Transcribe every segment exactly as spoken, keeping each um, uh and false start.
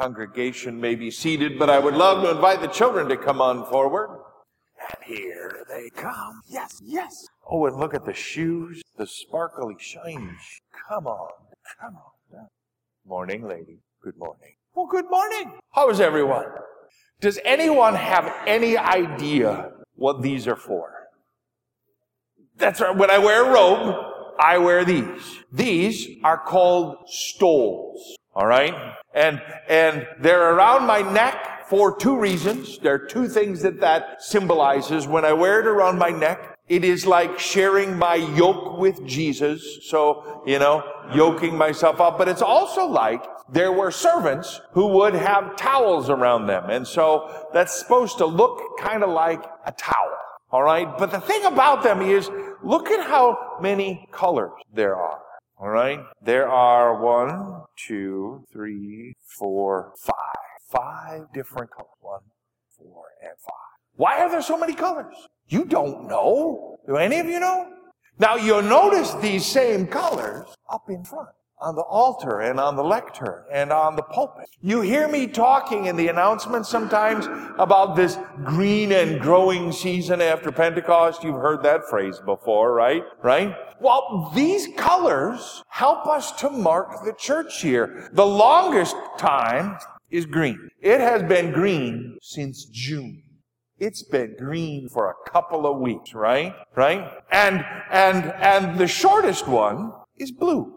congregation may be seated, but I would love to invite the children to come on forward. And here they come. Yes, yes. Oh, and look at the shoes, the sparkly, shiny shoes. Come on, come on. Morning, lady. Good morning. Well, good morning. How is everyone? Does anyone have any idea what these are for? That's right. When I wear a robe, I wear these. These are called stoles. All right? And, and they're around my neck for two reasons. There are two things that that symbolizes. When I wear it around my neck, it is like sharing my yoke with Jesus. So, you know, yoking myself up. But it's also like there were servants who would have towels around them. And so that's supposed to look kind of like a towel. All right? But the thing about them is, look at how many colors there are. All right? There are one, two, three, four, five. Five different colors. One, four, and five. Why are there so many colors? You don't know. Do any of you know? Now, you'll notice these same colors up in front, on the altar and on the lectern and on the pulpit. You hear me talking in the announcements sometimes about this green and growing season after Pentecost. You've heard that phrase before, right? Right? Well, these colors help us to mark the church year. The longest time is green. It has been green since June. It's been green for a couple of weeks, right? Right? And, and, and the shortest one is blue.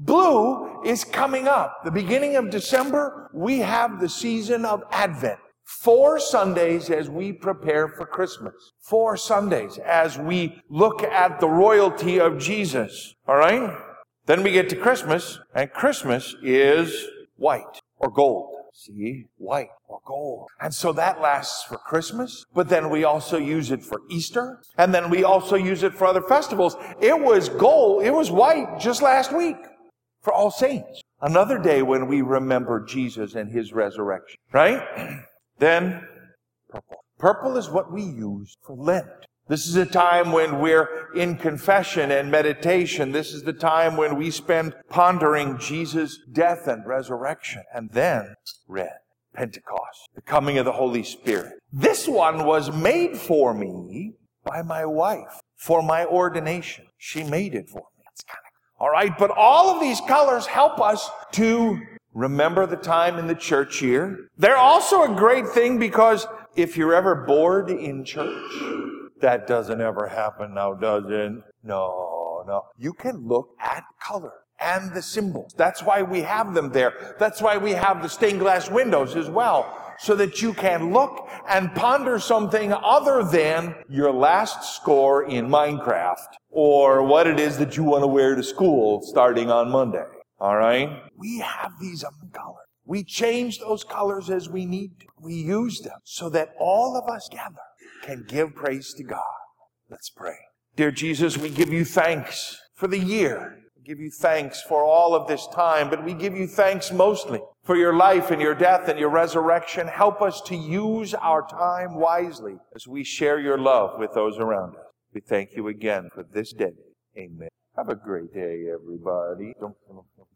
Blue is coming up. The beginning of December, we have the season of Advent. Four Sundays as we prepare for Christmas. Four Sundays as we look at the royalty of Jesus. All right? Then we get to Christmas, and Christmas is white or gold. See? White or gold. And so that lasts for Christmas, but then we also use it for Easter, and then we also use it for other festivals. It was gold, it was white just last week for All Saints. Another day when we remember Jesus and His resurrection, right? Then purple. Purple is what we use for Lent. This is a time when we're in confession and meditation. This is the time when we spend pondering Jesus' death and resurrection. And then red, Pentecost, the coming of the Holy Spirit. This one was made for me by my wife for my ordination. She made it for me. That's kind of all right. But all of these colors help us to remember the time in the church year. They're also a great thing because if you're ever bored in church, that doesn't ever happen now, does it? No, no. You can look at color and the symbols. That's why we have them there. That's why we have the stained glass windows as well, so that you can look and ponder something other than your last score in Minecraft or what it is that you want to wear to school starting on Monday. All right? We have these other colors. We change those colors as we need to. We use them so that all of us together can give praise to God. Let's pray. Dear Jesus, we give you thanks for the year. We give you thanks for all of this time, but we give you thanks mostly for your life and your death and your resurrection. Help us to use our time wisely as we share your love with those around us. We thank you again for this day. Amen. Have a great day, everybody. Don't, don't, don't.